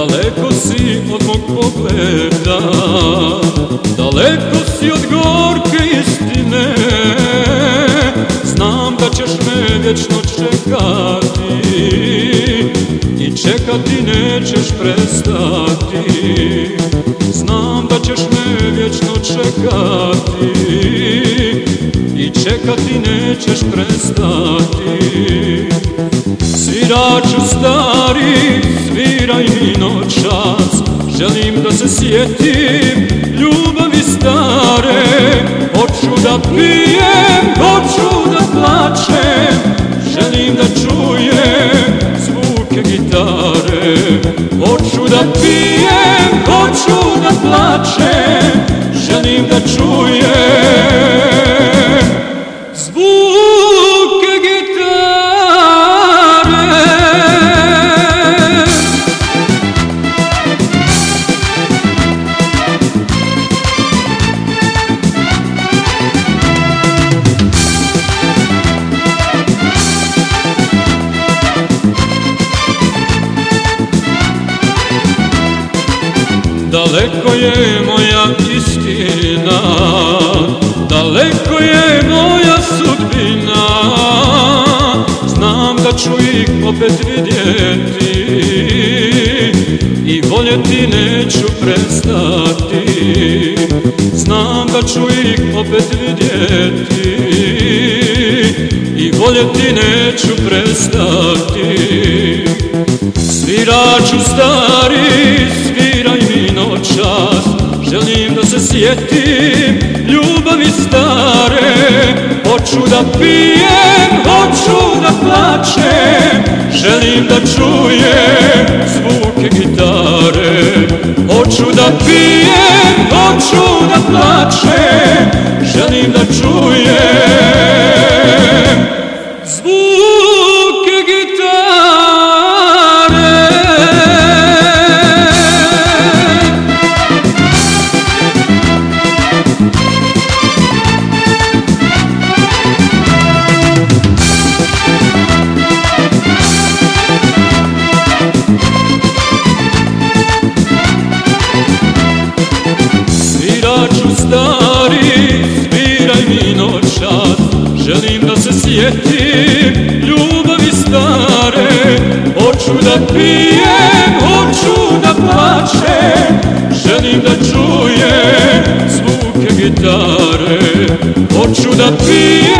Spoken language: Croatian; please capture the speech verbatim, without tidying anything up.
Daleko si od mog pogleda, daleko si od gorke istine. Znam da ćeš me vječno čekati i čekati nećeš prestati. Znam da ćeš me vječno čekati i čekati nećeš prestati. Sviraču stari, sviraj mi noćas, želim da se sjetim ljubavi stare. Hoću da pijem, hoću da plačem, želim da čujem zvuke gitare. Hoću da pijem, hoću da plačem, želim da čujem zvuke gitare. Daleko je moja istina, daleko je moja sudbina. Znam da ću ih opet vidjeti i voljeti neću prestati. Znam da ću ih opet vidjeti i voljeti neću prestati. Sviraču stari, sviraj mi noćas, želim da se sjetim ljubavi stare. Hoću da pijem, hoću da plačem, želim da čujem zvuke gitare. Hoću da pijem, hoću da plačem, želim da čujem zvuke gitare. Sviraču stari, sviraj mi noćas, želim da se sjetim ljubavi stare. Hoću da pijem, hoću da plačem, želim da čujem zvuke gitare. Hoću da pijem,